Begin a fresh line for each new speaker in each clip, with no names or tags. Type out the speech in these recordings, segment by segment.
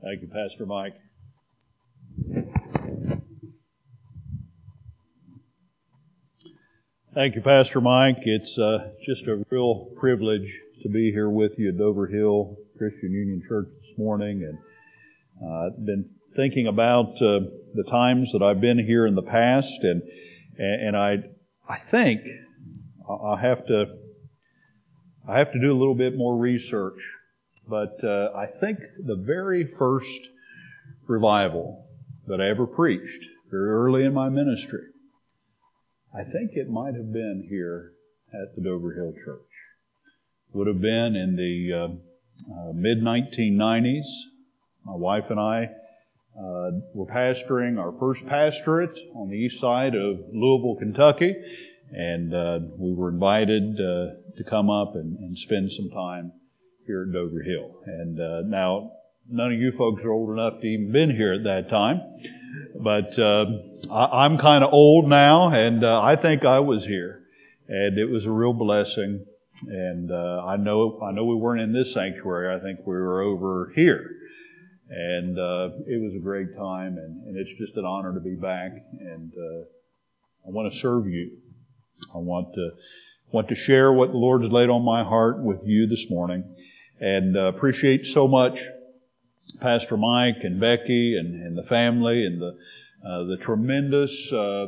Thank you, Pastor Mike. Thank you, Pastor Mike. It's just a real privilege to be here with you at Dover Hill Christian Union Church this morning. And I've been thinking about the times that I've been here in the past, and I think I have to do a little bit more research. But I think the very first revival that I ever preached, very early in my ministry, I think it might have been here at the Dover Hill Church. Would have been in the mid-1990s. My wife and I were pastoring our first pastorate on the east side of Louisville, Kentucky, and we were invited to come up and spend some time here at Dover Hill. And now, none of you folks are old enough to even been here at that time, but I'm kind of old now, and I think I was here, and it was a real blessing. And I know we weren't in this sanctuary. I think we were over here, and it was a great time, and it's just an honor to be back. And I want to serve you. I want to share what the Lord has laid on my heart with you this morning. And appreciate so much Pastor Mike and Becky and the family and the tremendous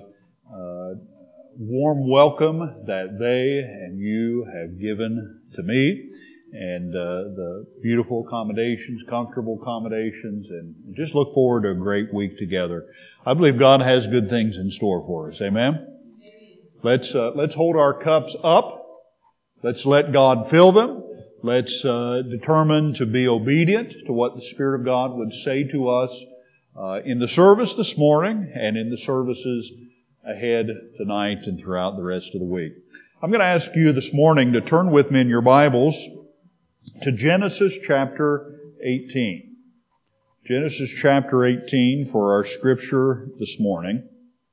warm welcome that they and you have given to me, and the beautiful accommodations, comfortable accommodations, and just look forward to a great week together. I believe God has good things in store for us. Amen? Let's hold our cups up. Let's let God fill them. Let's determine to be obedient to what the Spirit of God would say to us in the service this morning and in the services ahead tonight and throughout the rest of the week. I'm going to ask you this morning to turn with me in your Bibles to Genesis chapter 18. Genesis chapter 18 for our scripture this morning.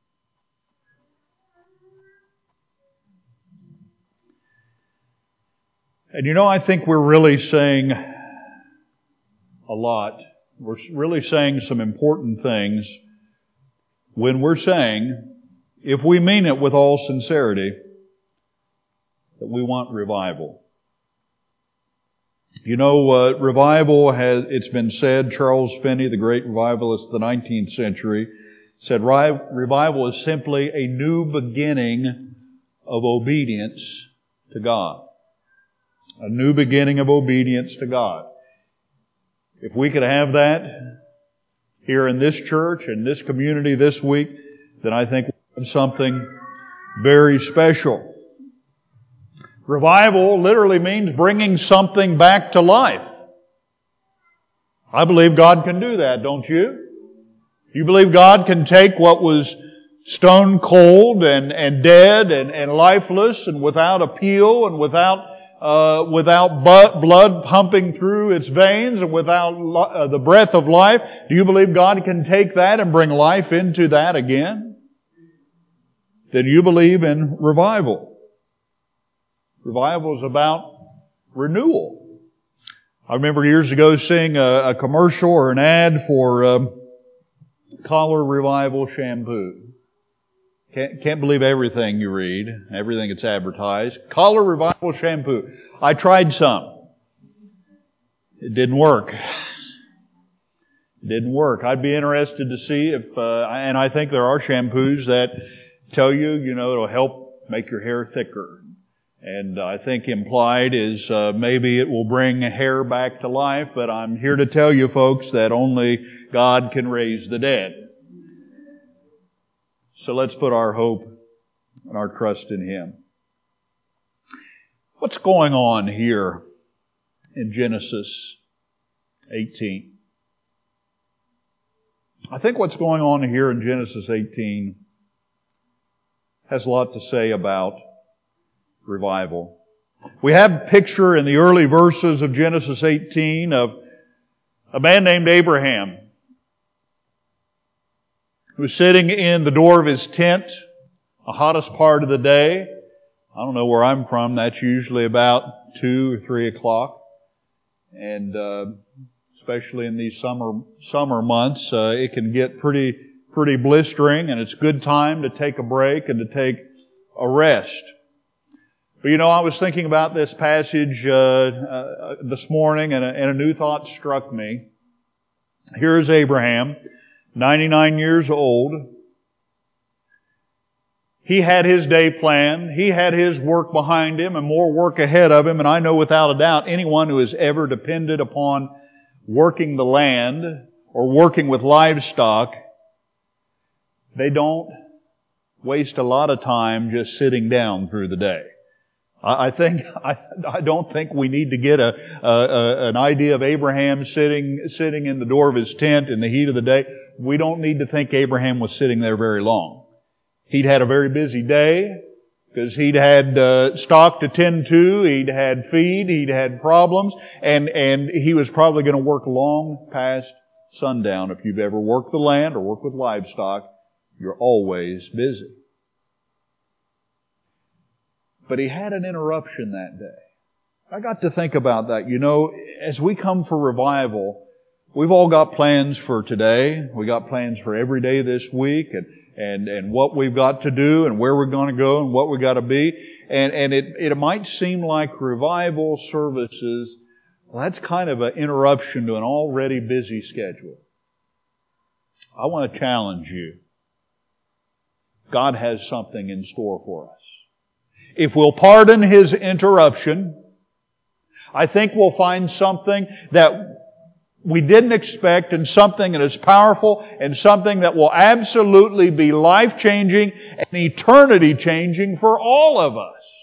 And you know, I think we're really saying a lot. We're really saying some important things when we're saying, if we mean it with all sincerity, that we want revival. You know, revival it's been said, Charles Finney, the great revivalist of the 19th century, said revival is simply a new beginning of obedience to God. A new beginning of obedience to God. If we could have that here in this church, in this community this week, then I think we have something very special. Revival literally means bringing something back to life. I believe God can do that, don't you? You believe God can take what was stone cold and dead and lifeless and without appeal and without blood pumping through its veins and without the breath of life? Do you believe God can take that and bring life into that again? Then you believe in revival. Revival is about renewal. I remember years ago seeing a commercial or an ad for Color Revival shampoo. Can't believe everything you read, everything that's advertised. Color Revival shampoo. I tried some. It didn't work. It didn't work. I'd be interested to see if, and I think there are shampoos that tell you, it'll help make your hair thicker. And I think implied is maybe it will bring hair back to life, but I'm here to tell you folks that only God can raise the dead. So let's put our hope and our trust in Him. What's going on here in Genesis 18? I think what's going on here in Genesis 18 has a lot to say about revival. We have a picture in the early verses of Genesis 18 of a man named Abraham, who's sitting in the door of his tent, the hottest part of the day. I don't know where I'm from. That's usually about 2 or 3 o'clock. And so especially in these summer months. It can get pretty blistering, and it's a good time to take a break and to take a rest. But I was thinking about this passage this morning, and a new thought struck me. Here's Abraham, 99 years old. He had his day planned. He had his work behind him and more work ahead of him. And I know without a doubt anyone who has ever depended upon working the land or working with livestock, they don't waste a lot of time just sitting down through the day. I don't think we need to get an idea of Abraham sitting in the door of his tent in the heat of the day. We don't need to think Abraham was sitting there very long. He'd had a very busy day because he'd had stock to tend to, he'd had feed, he'd had problems, and he was probably going to work long past sundown. If you've ever worked the land or worked with livestock, you're always busy. But he had an interruption that day. I got to think about that. As we come for revival, we've all got plans for today. We got plans for every day this week and what we've got to do and where we're going to go and what we got to be. And it might seem like revival services, well, that's kind of an interruption to an already busy schedule. I want to challenge you. God has something in store for us. If we'll pardon His interruption, I think we'll find something that we didn't expect and something that is powerful and something that will absolutely be life-changing and eternity-changing for all of us.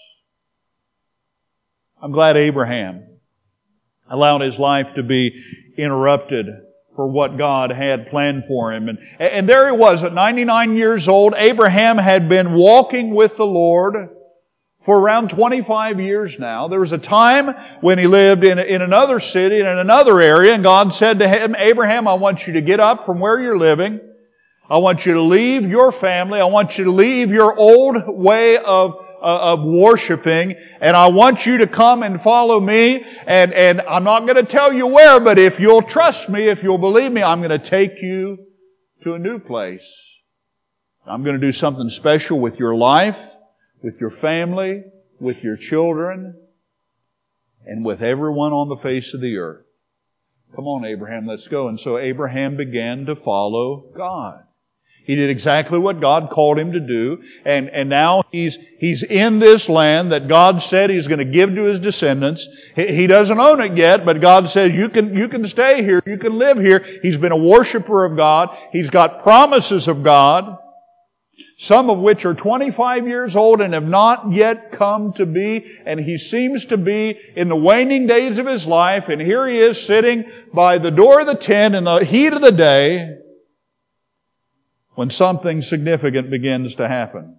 I'm glad Abraham allowed his life to be interrupted for what God had planned for him. And there he was at 99 years old. Abraham had been walking with the Lord for around 25 years now. There was a time when he lived in another city, in another area, and God said to him, Abraham, I want you to get up from where you're living. I want you to leave your family. I want you to leave your old way of worshiping, and I want you to come and follow me, and I'm not going to tell you where, but if you'll trust me, if you'll believe me, I'm going to take you to a new place. I'm going to do something special with your life, with your family, with your children, and with everyone on the face of the earth. Come on, Abraham, let's go. And so Abraham began to follow God. He did exactly what God called him to do, and now he's in this land that God said He's going to give to His descendants. He doesn't own it yet, but God says you can stay here, you can live here. He's been a worshiper of God. He's got promises of God, some of which are 25 years old and have not yet come to be, and he seems to be in the waning days of his life, and here he is sitting by the door of the tent in the heat of the day when something significant begins to happen.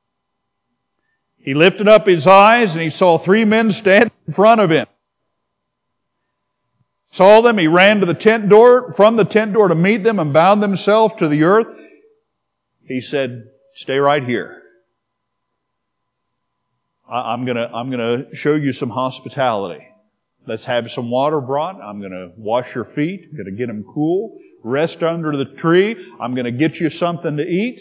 He lifted up his eyes and he saw three men standing in front of him. Saw them, he ran to the tent door, from the tent door to meet them and bowed himself to the earth. He said, stay right here. I'm gonna show you some hospitality. Let's have some water brought. I'm gonna wash your feet. I'm gonna get them cool. Rest under the tree. I'm going to get you something to eat.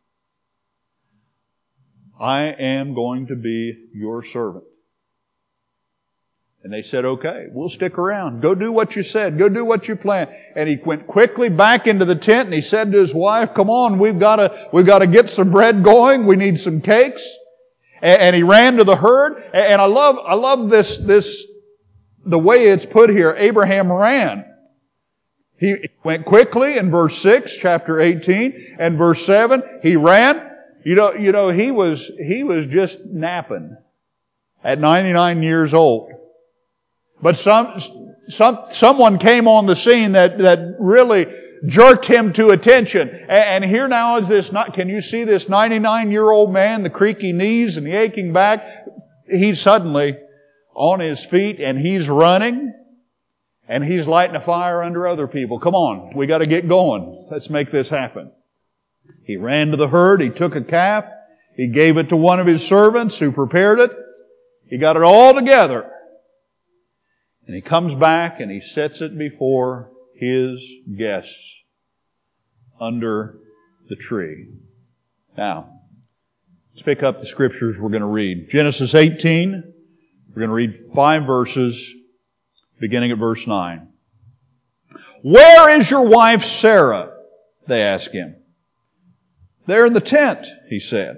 I am going to be your servant. And they said, okay, we'll stick around. Go do what you said. Go do what you planned. And he went quickly back into the tent and he said to his wife, come on, we've got to get some bread going. We need some cakes. And he ran to the herd. And I love this, the way it's put here. Abraham ran. He went quickly in verse 6, chapter 18, and verse 7, he ran. He was just napping at 99 years old. But someone came on the scene that really jerked him to attention. And here now is this, can you see this 99-year-old man, the creaky knees and the aching back? He's suddenly on his feet and he's running. And he's lighting a fire under other people. Come on, we got to get going. Let's make this happen. He ran to the herd. He took a calf. He gave it to one of his servants who prepared it. He got it all together. And he comes back and he sets it before his guests under the tree. Now, let's pick up the scriptures we're going to read. Genesis 18, we're going to read 5 verses, beginning at verse 9. Where is your wife Sarah? They ask him. There in the tent, he said.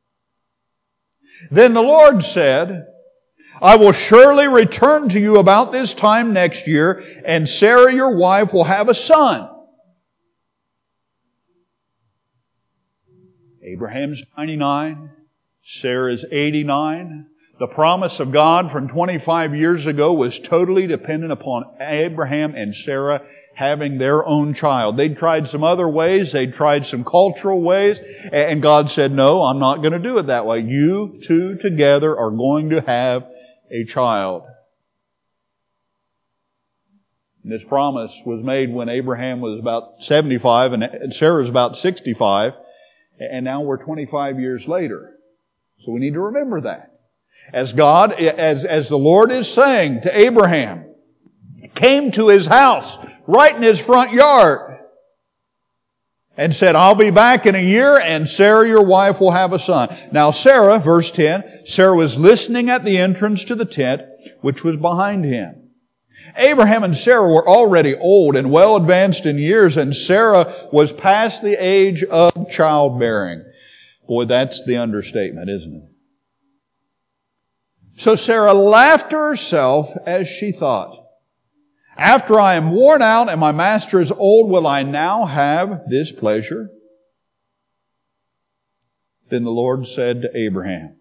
Then the Lord said, I will surely return to you about this time next year, and Sarah your wife will have a son. Abraham's 99. Sarah is 89. The promise of God from 25 years ago was totally dependent upon Abraham and Sarah having their own child. They'd tried some other ways. They'd tried some cultural ways. And God said, no, I'm not going to do it that way. You two together are going to have a child. And this promise was made when Abraham was about 75 and Sarah was about 65. And now we're 25 years later. So we need to remember that. As the Lord is saying to Abraham, came to his house, right in his front yard, and said, I'll be back in a year and Sarah, your wife, will have a son. Now Sarah, verse 10, Sarah was listening at the entrance to the tent, which was behind him. Abraham and Sarah were already old and well advanced in years, and Sarah was past the age of childbearing. Boy, that's the understatement, isn't it? So Sarah laughed to herself as she thought, after I am worn out and my master is old, will I now have this pleasure? Then the Lord said to Abraham,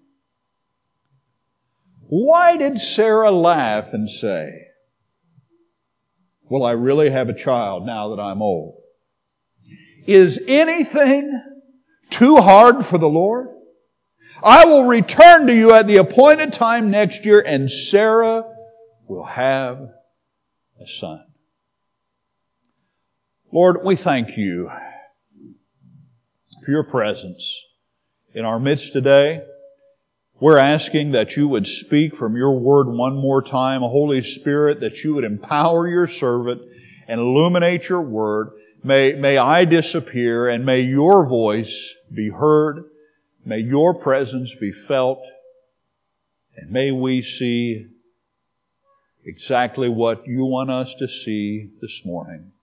why did Sarah laugh and say, will I really have a child now that I'm old? Is anything too hard for the Lord? I will return to you at the appointed time next year, and Sarah will have a son. Lord, we thank you for your presence in our midst today. We're asking that you would speak from your word one more time, Holy Spirit, that you would empower your servant and illuminate your word. May I disappear and may your voice be heard. May your presence be felt. And may we see exactly what you want us to see this morning.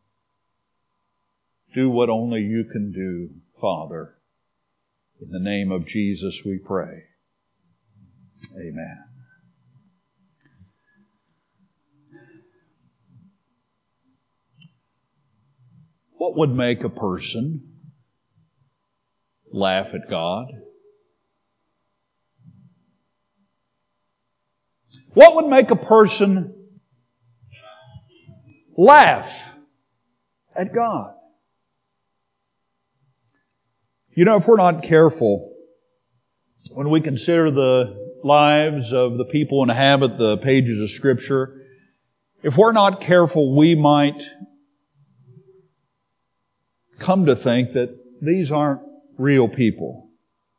Do what only you can do, Father. In the name of Jesus we pray. Amen. What would make a person laugh at God? What would make a person laugh at God? You know, if we're not careful, when we consider the lives of the people who inhabit the pages of Scripture, if we're not careful, we might come to think that these aren't real people.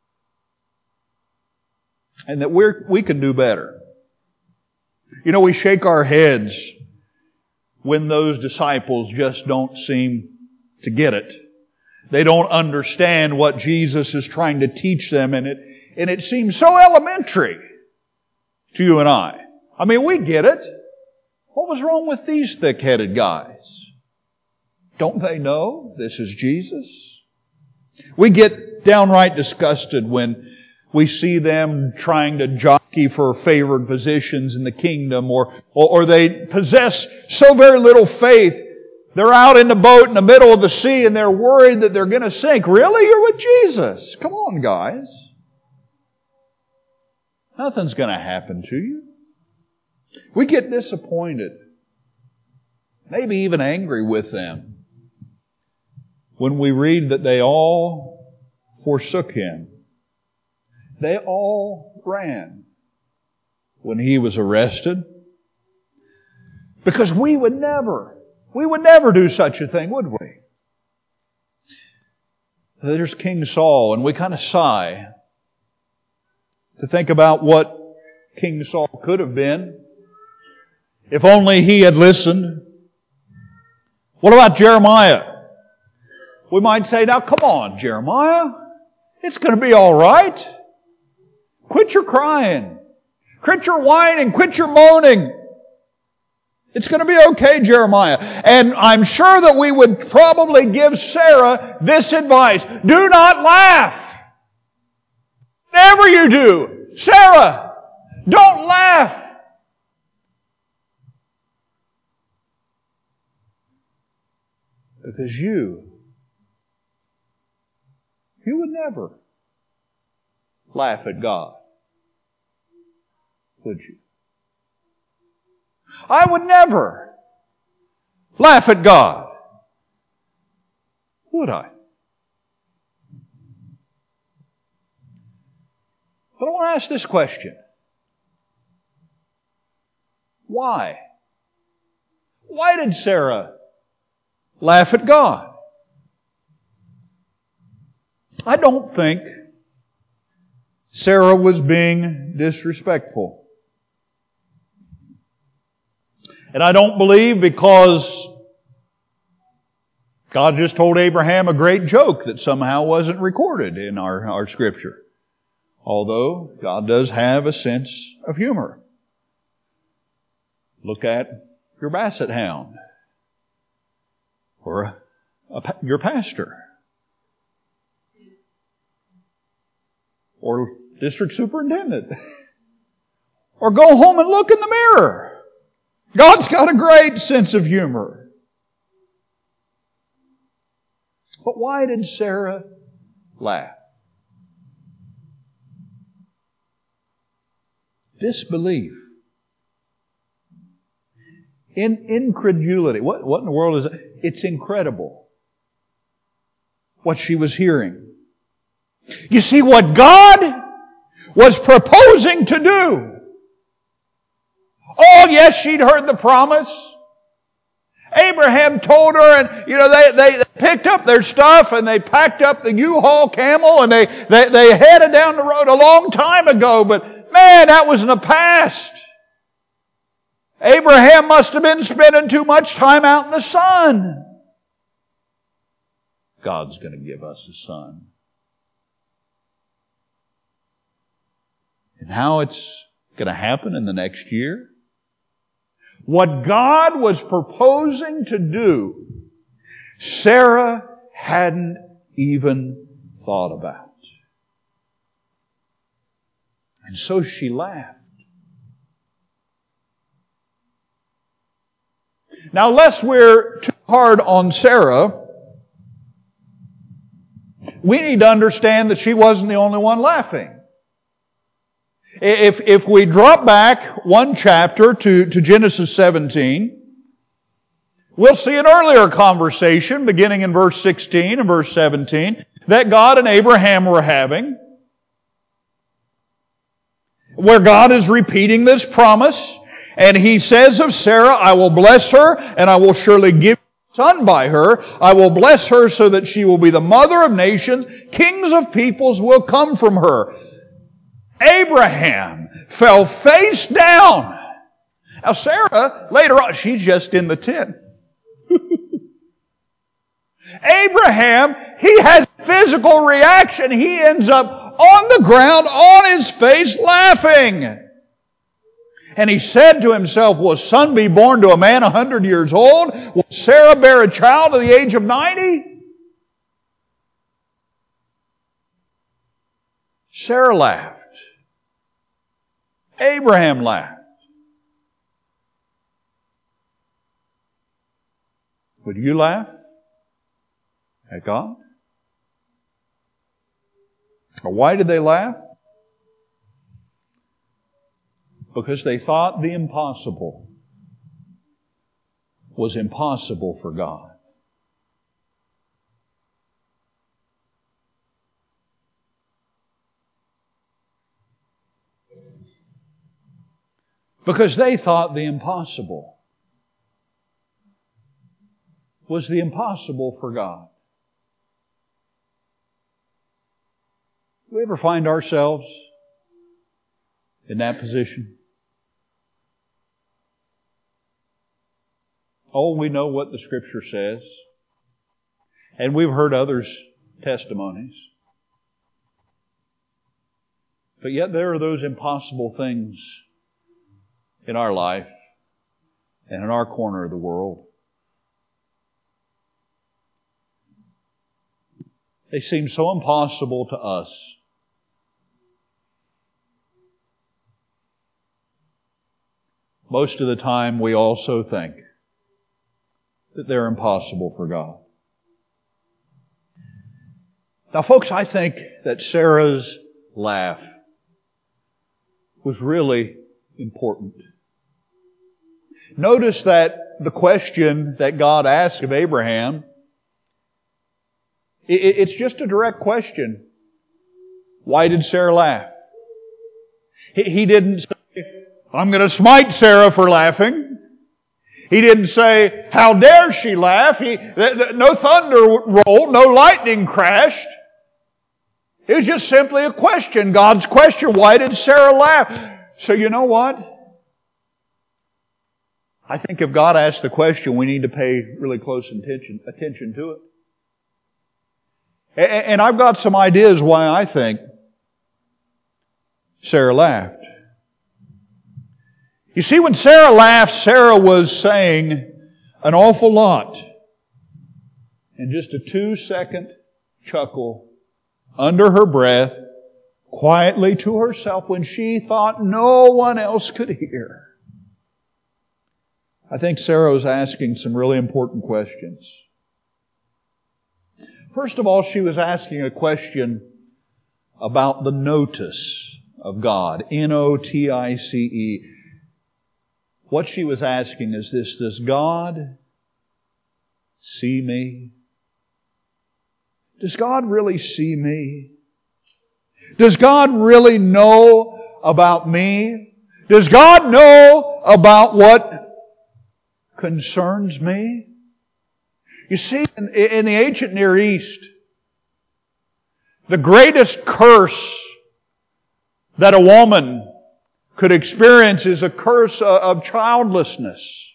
And that we can do better. You know, we shake our heads when those disciples just don't seem to get it. They don't understand what Jesus is trying to teach them, and it seems so elementary to you and I. I mean, we get it. What was wrong with these thick-headed guys? Don't they know this is Jesus? We get downright disgusted when we see them trying to jockey for favored positions in the kingdom, or they possess so very little faith. They're out in the boat in the middle of the sea and they're worried that they're going to sink. Really? You're with Jesus. Come on, guys. Nothing's going to happen to you. We get disappointed, maybe even angry with them, when we read that they all forsook Him. They all ran when He was arrested. Because we would never do such a thing, would we? There's King Saul, and we kind of sigh to think about what King Saul could have been If only he had listened. What about Jeremiah? We might say, now come on, Jeremiah. It's going to be all right. Quit your crying. Quit your whining. Quit your moaning. It's going to be okay, Jeremiah. And I'm sure that we would probably give Sarah this advice. Do not laugh. Whatever you do, Sarah, don't laugh. Because you would never laugh at God, would you? I would never laugh at God, would I? But I want to ask this question. Why? Why did Sarah laugh at God? I don't think Sarah was being disrespectful. And I don't believe because God just told Abraham a great joke that somehow wasn't recorded in our Scripture. Although God does have a sense of humor. Look at your basset hound. Or your pastor. Or district superintendent. Or go home and look in the mirror. God's got a great sense of humor. But why did Sarah laugh? Disbelief. Incredulity. What in the world is it? It's incredible what she was hearing. You see, what God was proposing to do. Oh, yes, she'd heard the promise. Abraham told her, and they picked up their stuff and they packed up the U-Haul camel and they headed down the road a long time ago. But man, that was in the past. Abraham must have been spending too much time out in the sun. God's going to give us a son. And how it's going to happen in the next year? What God was proposing to do, Sarah hadn't even thought about. And so she laughed. Now, lest we're too hard on Sarah, we need to understand that she wasn't the only one laughing. If we drop back one chapter to Genesis 17, we'll see an earlier conversation beginning in verse 16 and verse 17 that God and Abraham were having, where God is repeating this promise, and He says of Sarah, I will bless her, and I will surely give a son by her. I will bless her so that she will be the mother of nations. Kings of peoples will come from her. Abraham fell face down. Now Sarah, later on, she's just in the tent. Abraham, he has a physical reaction. He ends up on the ground, on his face, laughing. And he said to himself, will a son be born to a man 100 years old? Will Sarah bear a child at the age of 90? Sarah laughed. Abraham laughed. Would you laugh at God? Or why did they laugh? Because they thought the impossible was impossible for God. Because they thought the impossible was the impossible for God. Do we ever find ourselves in that position? Oh, we know what the Scripture says. And we've heard others' testimonies. But yet there are those impossible things in our life and in our corner of the world. They seem so impossible to us. Most of the time we also think that they're impossible for God. Now folks, I think that Sarah's laugh was really important. Notice that the question that God asked of Abraham, it's just a direct question. Why did Sarah laugh? He didn't say, I'm going to smite Sarah for laughing. He didn't say, how dare she laugh? No thunder rolled, no lightning crashed. It was just simply a question, God's question. Why did Sarah laugh? So you know what? I think if God asks the question, we need to pay really close attention to it. And I've got some ideas why I think Sarah laughed. You see, when Sarah laughed, Sarah was saying an awful lot in just a 2-second chuckle under her breath, quietly to herself when she thought no one else could hear. I think Sarah was asking some really important questions. First of all, she was asking a question about the notice of God. Notice. What she was asking is this: does God see me? Does God really see me? Does God really know about me? Does God know about what concerns me? You see, in the ancient Near East, the greatest curse that a woman could experience is a curse of childlessness.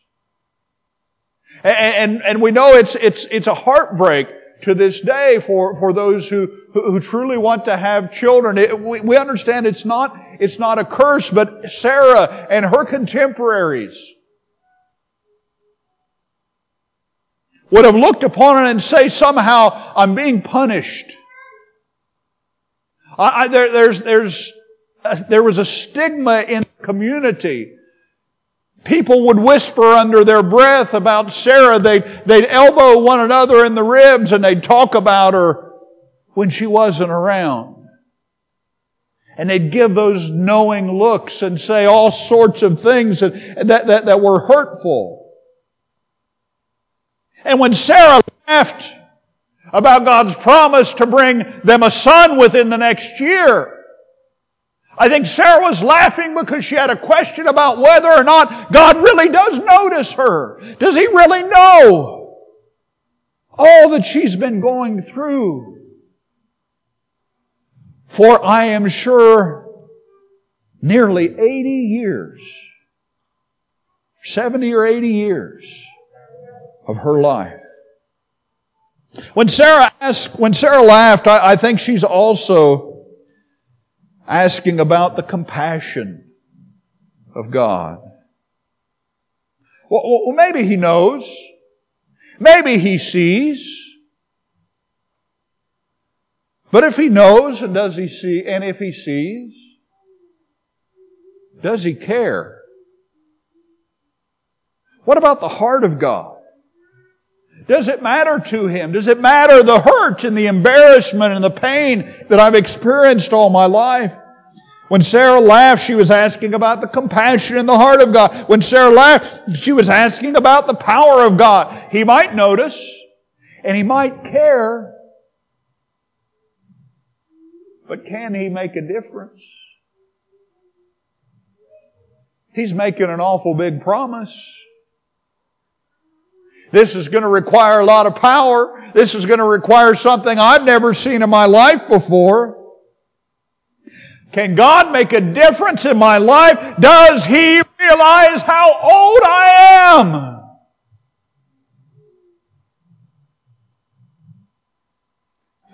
And we know it's a heartbreak to this day for those who truly want to have children. We understand it's not a curse, but Sarah and her contemporaries would have looked upon it and say, somehow I'm being punished. There was a stigma in the community. People would whisper under their breath about Sarah. They'd elbow one another in the ribs and they'd talk about her when she wasn't around. And they'd give those knowing looks and say all sorts of things that were hurtful. And when Sarah laughed about God's promise to bring them a son within the next year, I think Sarah was laughing because she had a question about whether or not God really does notice her. Does He really know all that she's been going through? For I am sure nearly 80 years, 70 or 80 years of her life. When Sarah laughed, I think she's also asking about the compassion of God. Well, maybe He knows. Maybe He sees. But if He knows, and does He see, and if He sees, does He care? What about the heart of God? Does it matter to Him? Does it matter the hurt and the embarrassment and the pain that I've experienced all my life? When Sarah laughed, she was asking about the compassion in the heart of God. When Sarah laughed, she was asking about the power of God. He might notice, and He might care, but can He make a difference? He's making an awful big promise. This is going to require a lot of power. This is going to require something I've never seen in my life before. Can God make a difference in my life? Does He realize how old I am?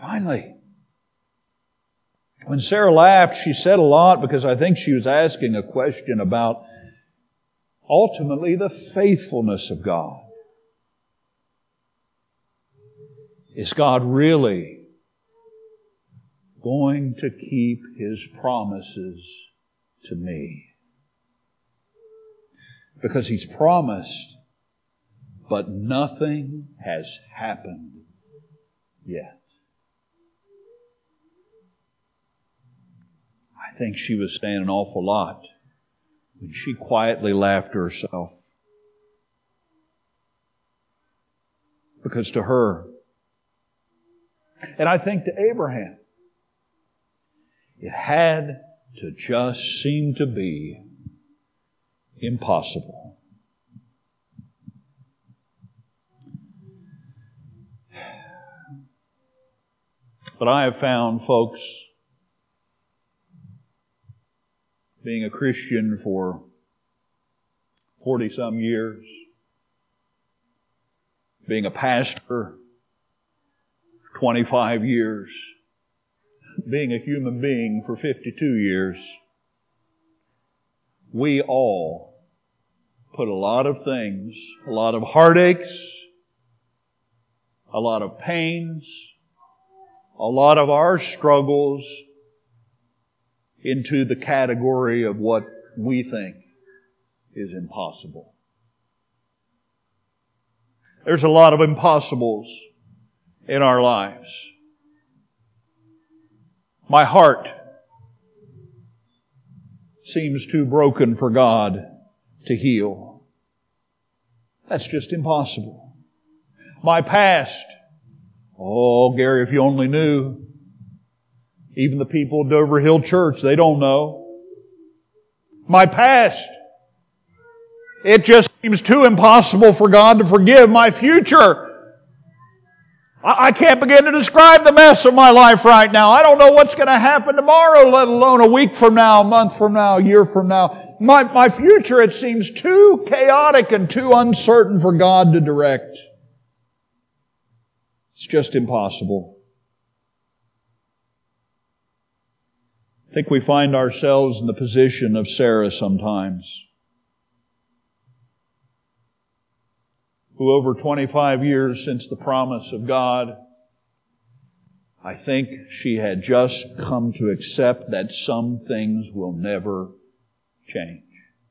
Finally. When Sarah laughed, she said a lot because I think she was asking a question about ultimately the faithfulness of God. Is God really going to keep His promises to me? Because He's promised, but nothing has happened yet. I think she was saying an awful lot when she quietly laughed to herself. Because to her, and I think to Abraham, it had to just seem to be impossible. But I have found, folks, being a Christian for 40-some years, being a pastor for 25 years, being a human being for 52 years, we all put a lot of things, a lot of heartaches, a lot of pains, a lot of our struggles into the category of what we think is impossible. There's a lot of impossibles in our lives. My heart seems too broken for God to heal. That's just impossible. My past, oh, Gary, if you only knew. Even the people of Dover Hill Church, they don't know. My past, it just seems too impossible for God to forgive. My future, I can't begin to describe the mess of my life right now. I don't know what's going to happen tomorrow, let alone a week from now, a month from now, a year from now. My future, it seems too chaotic and too uncertain for God to direct. It's just impossible. I think we find ourselves in the position of Sarah sometimes, who over 25 years since the promise of God, I think she had just come to accept that some things will never change.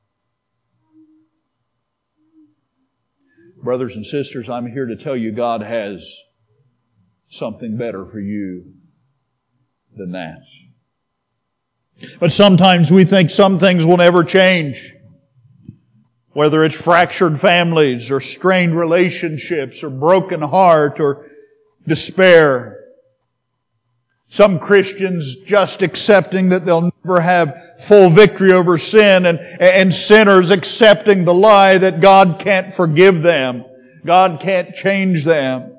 Brothers and sisters, I'm here to tell you God has something better for you than that. But sometimes we think some things will never change. Whether it's fractured families or strained relationships or broken heart or despair. Some Christians just accepting that they'll never have full victory over sin and sinners accepting the lie that God can't forgive them. God can't change them.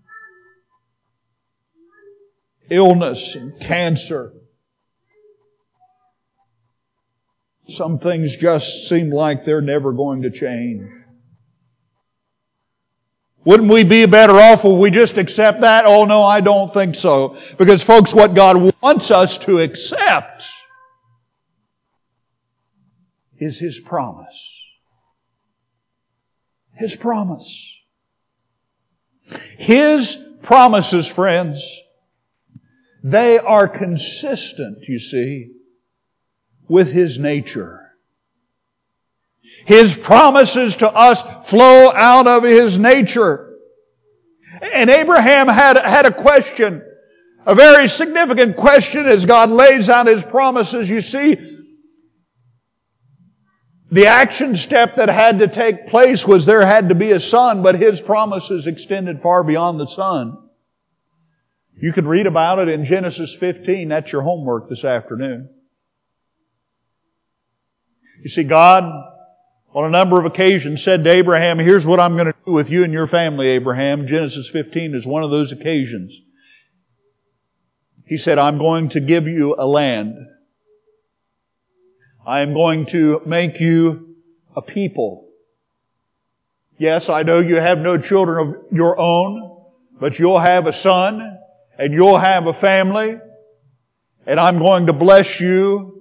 Illness and cancer. Some things just seem like they're never going to change. Wouldn't we be better off if we just accept that? Oh no, I don't think so. Because folks, what God wants us to accept is His promise. His promise. His promises, friends, they are consistent, you see, with His nature. His promises to us flow out of His nature. And Abraham had a question, a very significant question as God lays out His promises. You see, the action step that had to take place was there had to be a son, but His promises extended far beyond the son. You can read about it in Genesis 15. That's your homework this afternoon. You see, God, on a number of occasions, said to Abraham, here's what I'm going to do with you and your family, Abraham. Genesis 15 is one of those occasions. He said, I'm going to give you a land. I am going to make you a people. Yes, I know you have no children of your own, but you'll have a son, and you'll have a family, and I'm going to bless you.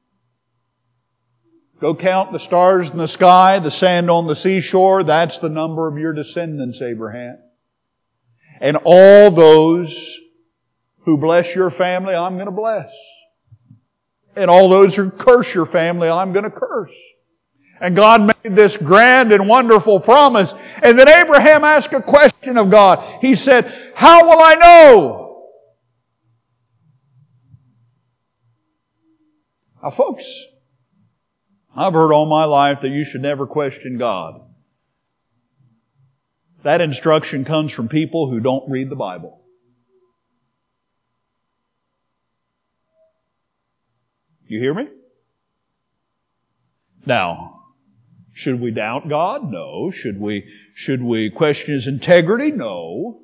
Go count the stars in the sky, the sand on the seashore. That's the number of your descendants, Abraham. And all those who bless your family, I'm going to bless. And all those who curse your family, I'm going to curse. And God made this grand and wonderful promise. And then Abraham asked a question of God. He said, how will I know? Now folks, I've heard all my life that you should never question God. That instruction comes from people who don't read the Bible. You hear me? Now, should we doubt God? No. Should we question His integrity? No.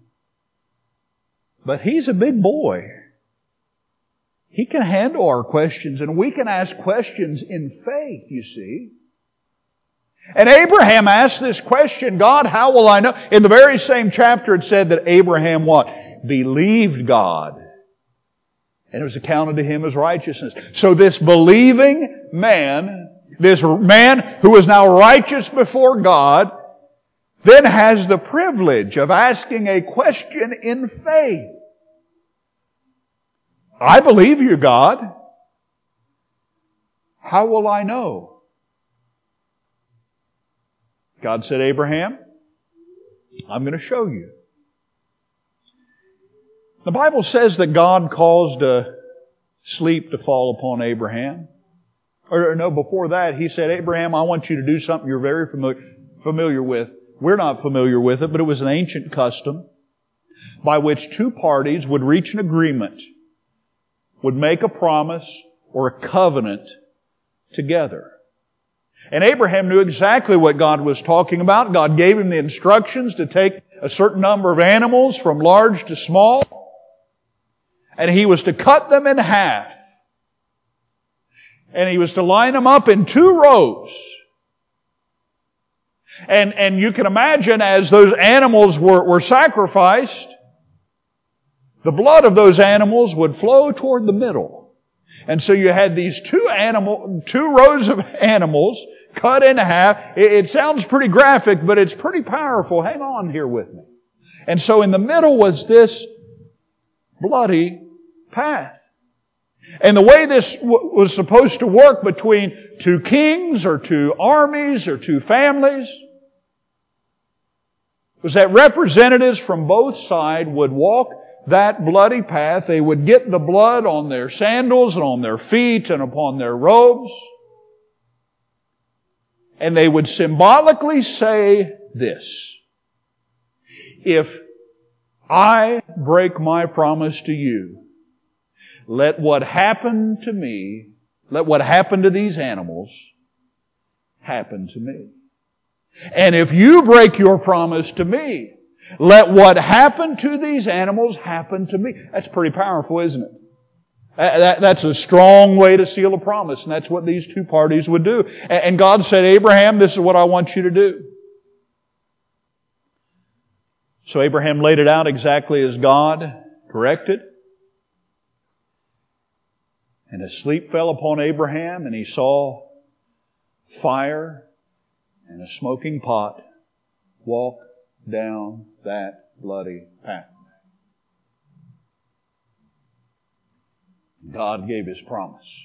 But He's a big boy. He can handle our questions, and we can ask questions in faith, you see. And Abraham asked this question, God, how will I know? In the very same chapter it said that Abraham what? Believed God. And it was accounted to him as righteousness. So this believing man, this man who is now righteous before God, then has the privilege of asking a question in faith. I believe you, God. How will I know? God said, Abraham, I'm going to show you. The Bible says that God caused a sleep to fall upon Abraham. Or no, before that, He said, Abraham, I want you to do something you're very familiar with. We're not familiar with it, but it was an ancient custom by which two parties would reach an agreement, would make a promise or a covenant together. And Abraham knew exactly what God was talking about. God gave him the instructions to take a certain number of animals from large to small, and he was to cut them in half. And he was to line them up in 2 rows. And you can imagine as those animals were sacrificed, the blood of those animals would flow toward the middle. And so you had these 2 rows of animals cut in half. It sounds pretty graphic, but it's pretty powerful. Hang on here with me. And so in the middle was this bloody path. And the way this was supposed to work between 2 kings or 2 armies or 2 families was that representatives from both sides would walk that bloody path. They would get the blood on their sandals and on their feet and upon their robes. And they would symbolically say this: if I break my promise to you, let what happened to me, let what happened to these animals happen to me. And if you break your promise to me, let what happened to these animals happen to me. That's pretty powerful, isn't it? That's a strong way to seal a promise, and that's what these 2 parties would do. And God said, Abraham, this is what I want you to do. So Abraham laid it out exactly as God directed. And a sleep fell upon Abraham, and he saw fire and a smoking pot walk down that bloody path. God gave His promise.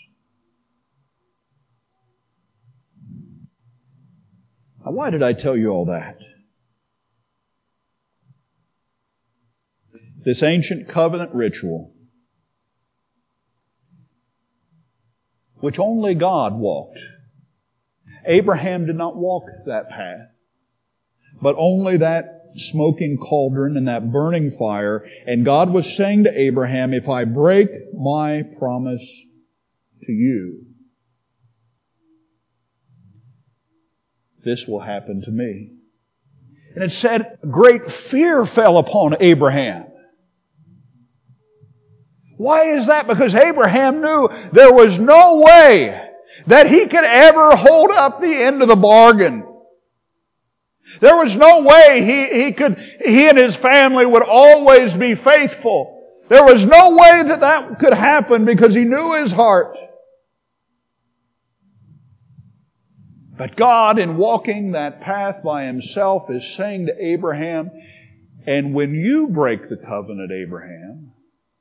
Now, why did I tell you all that? This ancient covenant ritual, which only God walked. Abraham did not walk that path, but only that smoking cauldron and that burning fire. And God was saying to Abraham, if I break my promise to you, this will happen to me. And it said, great fear fell upon Abraham. Why is that? Because Abraham knew there was no way that he could ever hold up the end of the bargain. There was no way he and his family would always be faithful There was no way that that could happen because He knew his heart. But God, in walking that path by Himself, is saying to Abraham, and when you break the covenant, Abraham,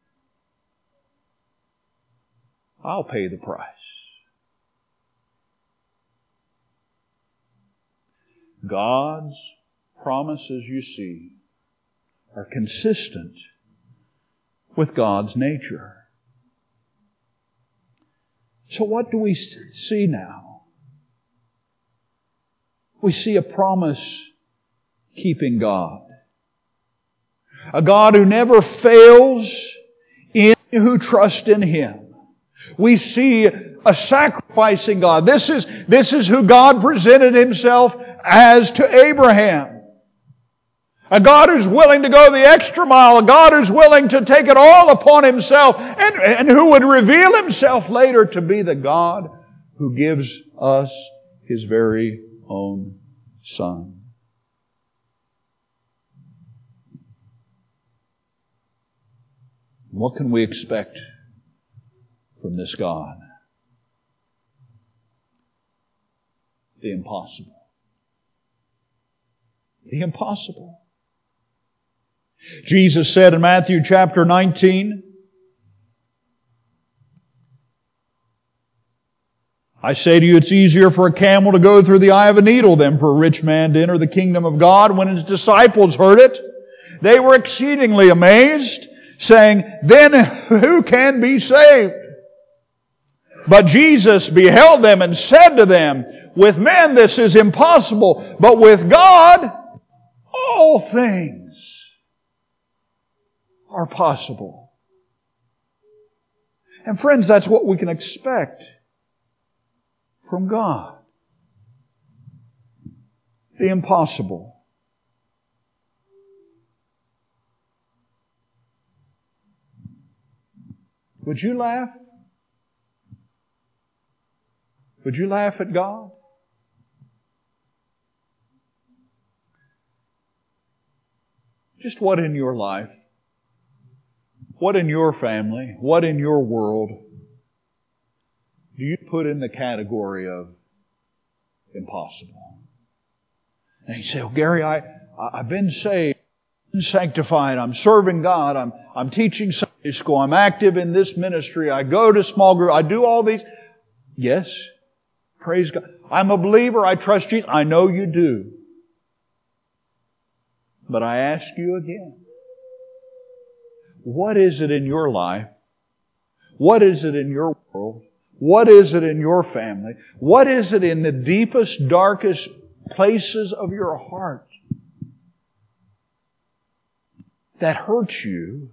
I'll pay the price. God's promises, you see, are consistent with God's nature. So what do we see now? We see a promise-keeping God. A God who never fails in who trust in Him. We see a sacrificing God. This is who God presented Himself as to Abraham. A God who's willing to go the extra mile. A God who's willing to take it all upon Himself and who would reveal Himself later to be the God who gives us His very own Son. What can we expect from this God? The impossible. The impossible. Jesus said in Matthew chapter 19, I say to you, it's easier for a camel to go through the eye of a needle than for a rich man to enter the kingdom of God. When His disciples heard it, they were exceedingly amazed, saying, then who can be saved? But Jesus beheld them and said to them, with men this is impossible, but with God all things are possible. And friends, that's what we can expect from God. The impossible. Would you laugh? Would you laugh at God? Just what in your life, what in your family, what in your world do you put in the category of impossible? And you say, oh, Gary, I've been saved, been sanctified, I'm serving God, I'm teaching Sunday school, I'm active in this ministry, I go to small group, I do all these. Yes, praise God. I'm a believer, I trust Jesus. I know you do. But I ask you again, what is it in your life? What is it in your world? What is it in your family? What is it in the deepest, darkest places of your heart that hurts you,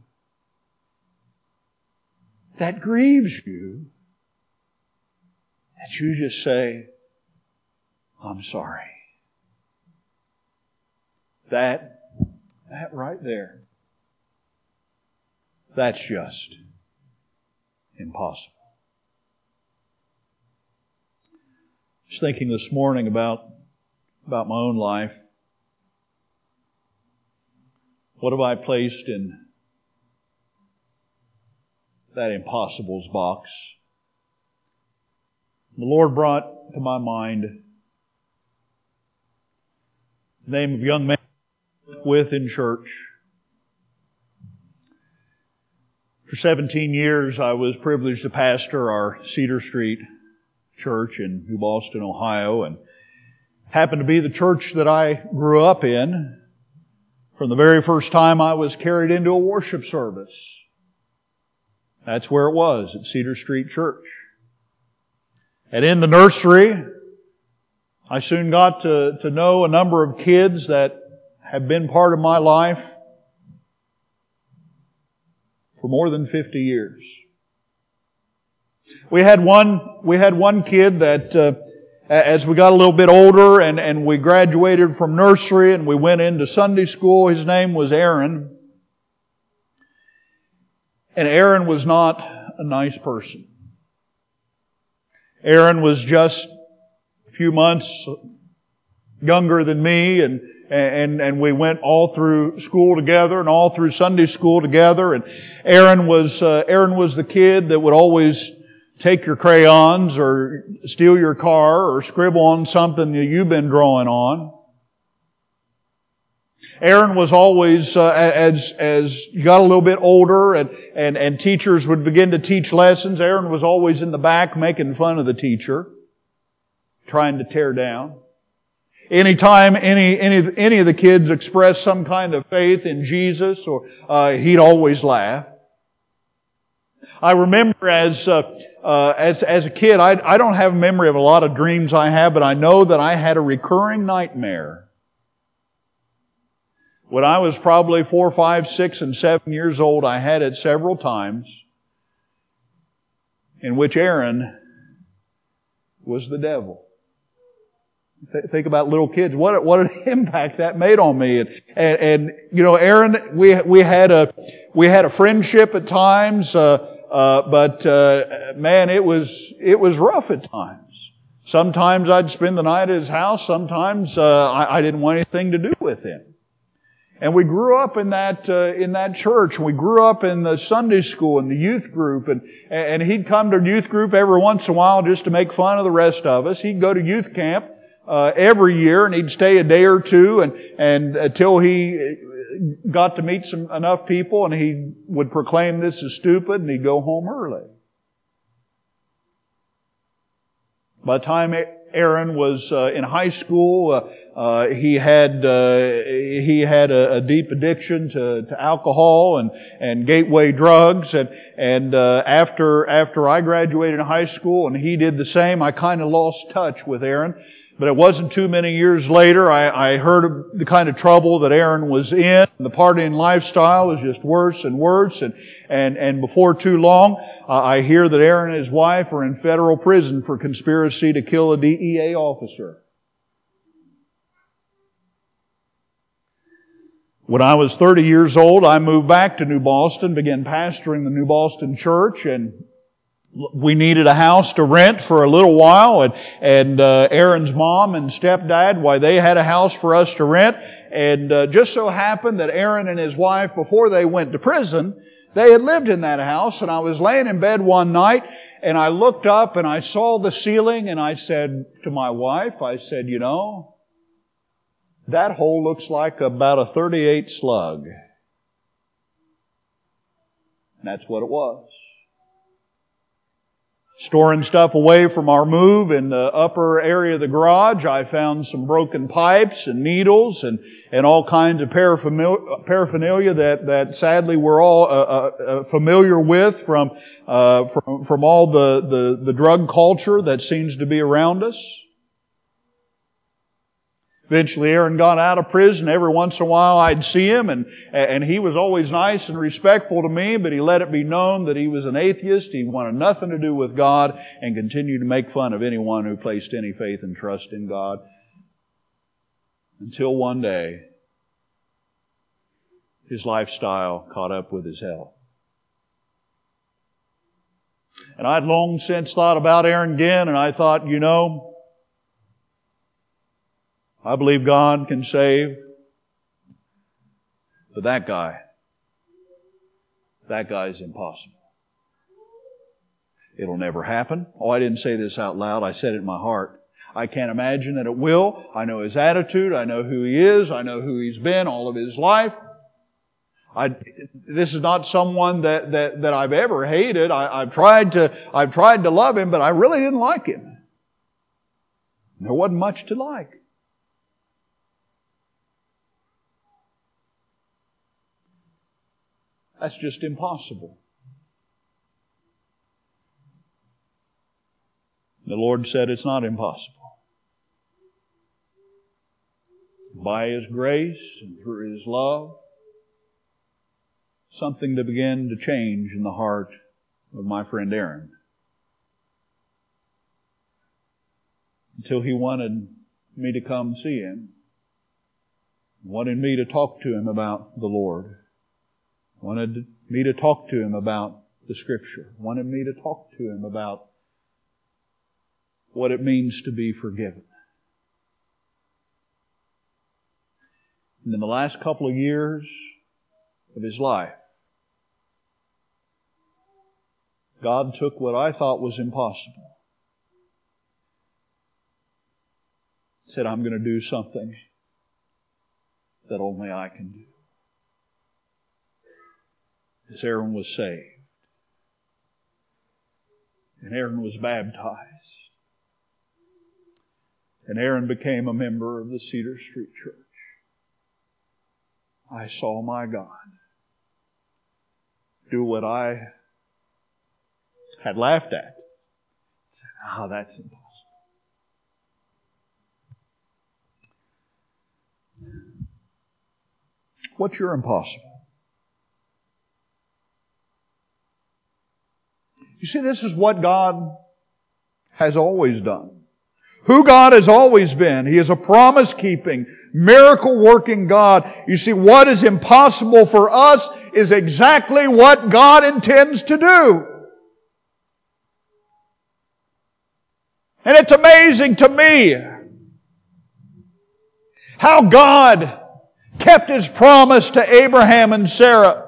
that grieves you, that you just say, I'm sorry? That right there, that's just impossible. I was thinking this morning about my own life. What have I placed in that impossibles box? The Lord brought to my mind the name of a young man I worked with in church. For 17 years, I was privileged to pastor our Cedar Street church in New Boston, Ohio, and happened to be the church that I grew up in from the very first time I was carried into a worship service. That's where it was, at Cedar Street Church. And in the nursery, I soon got to know a number of kids that have been part of my life for more than 50 years. We had one kid that, as we got a little bit older and we graduated from nursery and we went into Sunday school, his name was Aaron. And Aaron was not a nice person. Aaron was just a few months younger than me, and and we went all through school together and all through Sunday school together. And Aaron was the kid that would always take your crayons or steal your car or scribble on something that you've been drawing on. Aaron was always, as you got a little bit older and teachers would begin to teach lessons, Aaron was always in the back making fun of the teacher, trying to tear down. Anytime any of the kids expressed some kind of faith in Jesus, or he'd always laugh. I remember as a kid, I don't have a memory of a lot of dreams I have, but I know that I had a recurring nightmare. When I was probably 4, 5, 6, and 7 years old, I had it several times, in which Aaron was the devil. Think about little kids. What an impact that made on me. And you know, Aaron, we had a friendship at times, but man, it was rough at times. Sometimes I'd spend the night at his house. Sometimes I didn't want anything to do with him. And we grew up in that church. We grew up in the Sunday school and the youth group, and he'd come to youth group every once in a while just to make fun of the rest of us. He'd go to youth camp every year, and he'd stay a day or two, and until he got to meet enough people, and he would proclaim this is stupid, and he'd go home early. By the time Aaron was in high school, he had a deep addiction to alcohol and gateway drugs, and after I graduated high school and he did the same, I kind of lost touch with Aaron. But it wasn't too many years later, I heard of the kind of trouble that Aaron was in. The partying lifestyle was just worse and worse. And before too long, I hear that Aaron and his wife are in federal prison for conspiracy to kill a DEA officer. When I was 30 years old, I moved back to New Boston, began pastoring the New Boston church, and we needed a house to rent for a little while, and Aaron's mom and stepdad, why they had a house for us to rent, and just so happened that Aaron and his wife, before they went to prison, they had lived in that house, and I was laying in bed one night, and I looked up and I saw the ceiling, and I said to my wife, I said, you know, that hole looks like about a .38 slug. And that's what it was. Storing stuff away from our move in the upper area of the garage, I found some broken pipes and needles and all kinds of paraphernalia that sadly we're all familiar with from all the drug culture that seems to be around us. Eventually Aaron got out of prison. Every once in a while I'd see him, and he was always nice and respectful to me, but he let it be known that he was an atheist. He wanted nothing to do with God and continued to make fun of anyone who placed any faith and trust in God. Until one day, his lifestyle caught up with his health. And I'd long since thought about Aaron again, and I thought, you know, I believe God can save. But that guy's impossible. It'll never happen. Oh, I didn't say this out loud. I said it in my heart. I can't imagine that it will. I know his attitude. I know who he is. I know who he's been all of his life. This is not someone that I've ever hated. I've tried to love him, but I really didn't like him. There wasn't much to like. That's just impossible. The Lord said it's not impossible. By His grace and through His love, something that began to change in the heart of my friend Aaron. Until he wanted me to come see him. Wanted me to talk to him about the Lord. Wanted me to talk to him about the Scripture. Wanted me to talk to him about what it means to be forgiven. And in the last couple of years of his life, God took what I thought was impossible. Said, I'm going to do something that only I can do. As Aaron was saved. And Aaron was baptized. And Aaron became a member of the Cedar Street Church. I saw my God do what I had laughed at. I said, that's impossible. What's your impossible? You see, this is what God has always done. Who God has always been. He is a promise-keeping, miracle-working God. You see, what is impossible for us is exactly what God intends to do. And it's amazing to me how God kept His promise to Abraham and Sarah.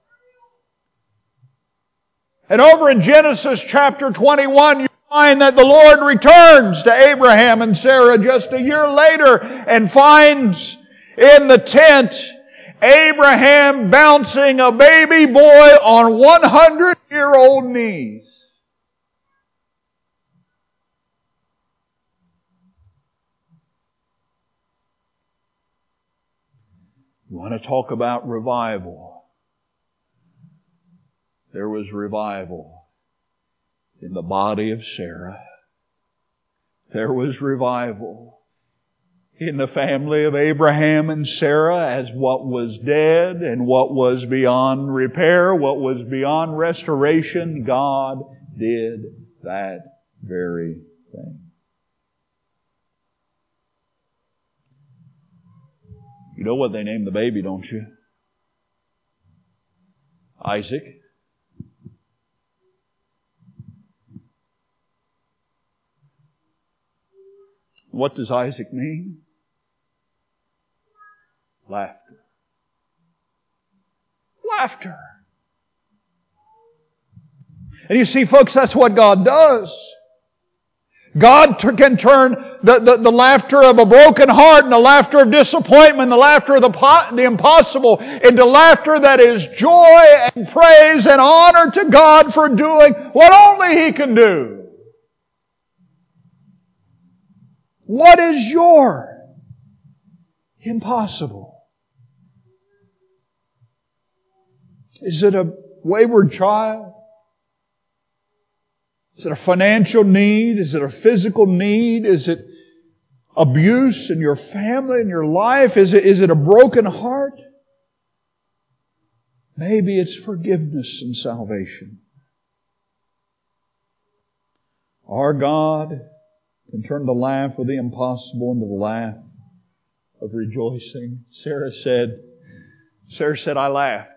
And over in Genesis chapter 21, you find that the Lord returns to Abraham and Sarah just a year later and finds in the tent Abraham bouncing a baby boy on 100-year-old knees. You want to talk about revival? There was revival in the body of Sarah. There was revival in the family of Abraham and Sarah as what was dead and what was beyond repair, what was beyond restoration. God did that very thing. You know what they named the baby, don't you? Isaac. What does Isaac mean? Laughter. Laughter. And you see, folks, that's what God does. God can turn the laughter of a broken heart and the laughter of disappointment, the laughter of the impossible, into laughter that is joy and praise and honor to God for doing what only He can do. What is your impossible? Is it a wayward child? Is it a financial need? Is it a physical need? Is it abuse in your family, in your life? Is it a broken heart? Maybe it's forgiveness and salvation. Our God can turn the laugh of the impossible into the laugh of rejoicing. Sarah said, I laughed.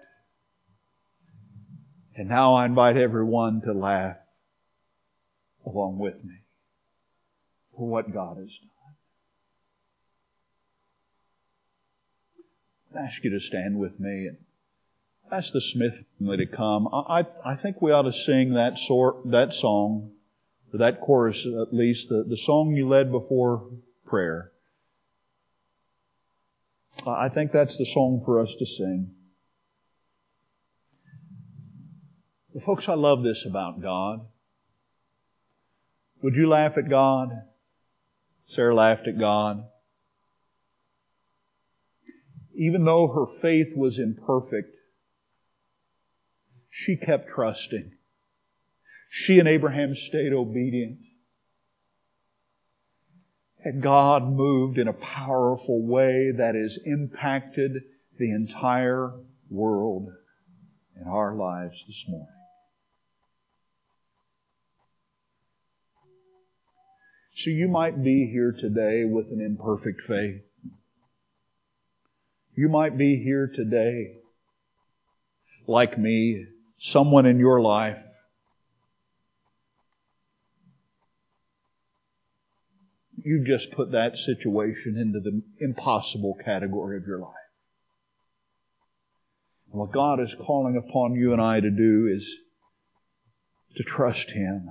And now I invite everyone to laugh along with me for what God has done. I ask you to stand with me and ask the Smith family to come. I think we ought to sing that song, or that chorus at least, the song you led before prayer. I think that's the song for us to sing. But folks, I love this about God. Would you laugh at God? Sarah laughed at God. Even though her faith was imperfect, she kept trusting. She and Abraham stayed obedient. And God moved in a powerful way that has impacted the entire world in our lives this morning. So you might be here today with an imperfect faith. You might be here today, like me, someone in your life you've just put that situation into the impossible category of your life. What God is calling upon you and I to do is to trust Him.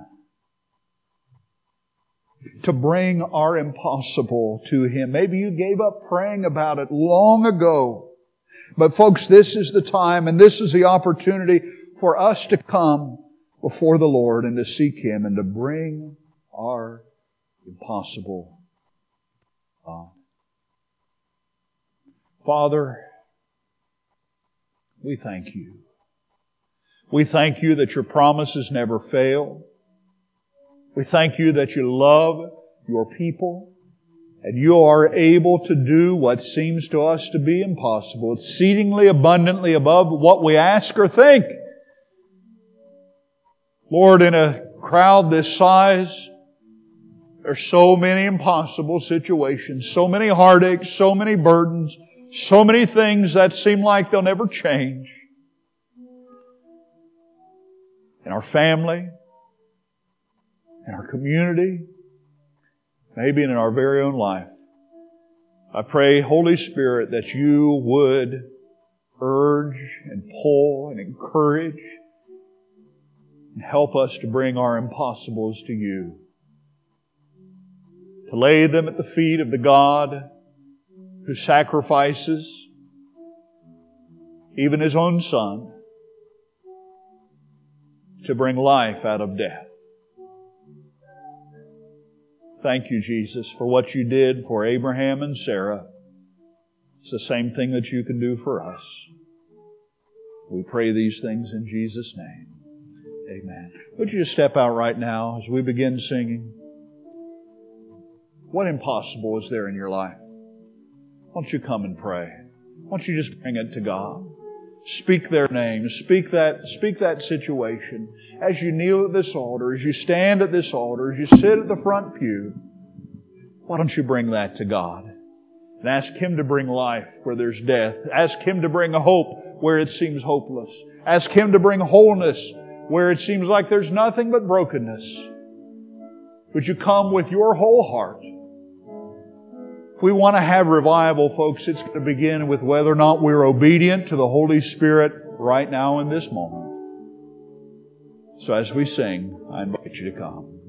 To bring our impossible to Him. Maybe you gave up praying about it long ago. But folks, this is the time and this is the opportunity for us to come before the Lord and to seek Him and to bring our impossible God. Father, we thank You. We thank You that Your promises never fail. We thank You that You love Your people and You are able to do what seems to us to be impossible, exceedingly abundantly above what we ask or think. Lord, in a crowd this size, there's so many impossible situations, so many heartaches, so many burdens, so many things that seem like they'll never change. In our family, in our community, maybe in our very own life. I pray, Holy Spirit, that You would urge and pull and encourage and help us to bring our impossibles to You. To lay them at the feet of the God who sacrifices even His own Son to bring life out of death. Thank You, Jesus, for what You did for Abraham and Sarah. It's the same thing that You can do for us. We pray these things in Jesus' name. Amen. Would you just step out right now as we begin singing? What impossible is there in your life? Why don't you come and pray? Why don't you just bring it to God? Speak their names. Speak that situation. As you kneel at this altar, as you stand at this altar, as you sit at the front pew, why don't you bring that to God? And ask Him to bring life where there's death. Ask Him to bring a hope where it seems hopeless. Ask Him to bring wholeness where it seems like there's nothing but brokenness. Would you come with your whole heart? If we want to have revival, folks, it's going to begin with whether or not we're obedient to the Holy Spirit right now in this moment. So as we sing, I invite you to come.